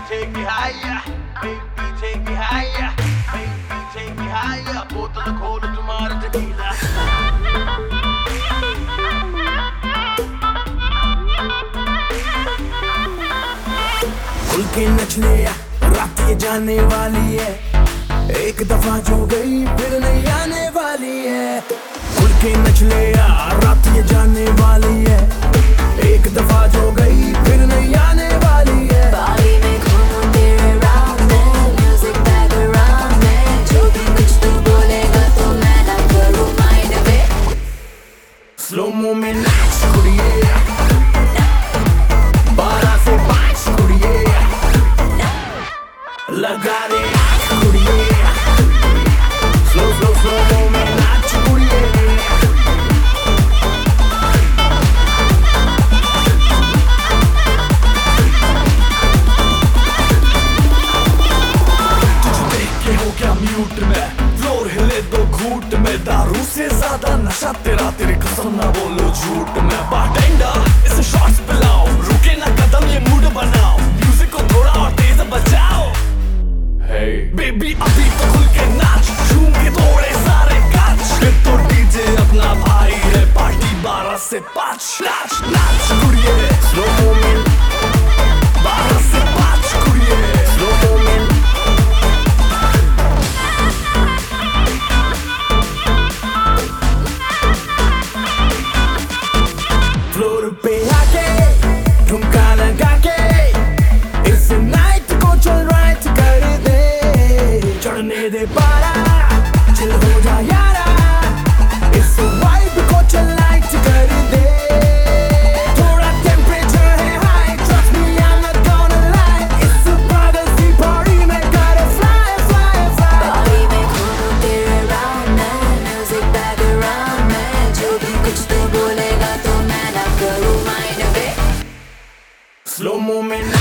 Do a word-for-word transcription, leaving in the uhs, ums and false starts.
take me higher, baby take me higher, baby take me higher. बोतल खोल तुम्हारा tequila. खुल के नच ले रात ये जाने वाली है, एक दफा जो गई फिर नहीं आने वाली है. खुल के नच ले रात ये जाने वाली है, एक दफा जो गई फिर नहीं आने वाली है. बारी में घूमूं तेरे राउंड में, म्यूजिक बैकग्राउंड में, जो भी कुछ तू बोलेगा तो मैं ना करूँ माइंड में. स्लो मो में नाच कुड़िए, बारह से पाँच कुड़िए, लगा दे आँख कुड़िए. स्लो स्लो स्लो मो में नाच कुड़िए. म्यूट में फ्लोर हिले दो घूट में, दारू से ज्यादा नशा तेरा, तेरे कसम ना बोलो झूठ में. बारटेंडर इसे शॉट्स पिलाओ, रुके ना कदम ये मूड बनाओ, म्यूजिक को थोड़ा और तेज बजाओ. Hey बेबी अभी तो खुल के नाच, झूम के थोड़े सारे काच, फिर तो डीजे अपना भाई है, पार्टी बारह से पाँच. नाच नाच कुड़िए, स्लो मोमेंट, बारह से पाँच कुड़िए, स्लो मोमेंट. फ्लोर पे आके ठुमका लगा के इस नाइट को चल राइट कर दे. चढ़ने दे पारा, चिल हो जा यारा, इस वाइब को चल लाइट कर दे. थोड़ा टेम्परेचर है high, trust me I am not gonna lie, इस पागल सी पार्टी में gotta fly fly fly. बारी में घूमूं तेरे राउंड में, म्यूजिक बैकग्राउंड में, जो भी कुछ तू बोलेगा तो मैं ना करूँ माइंड में. Slow moment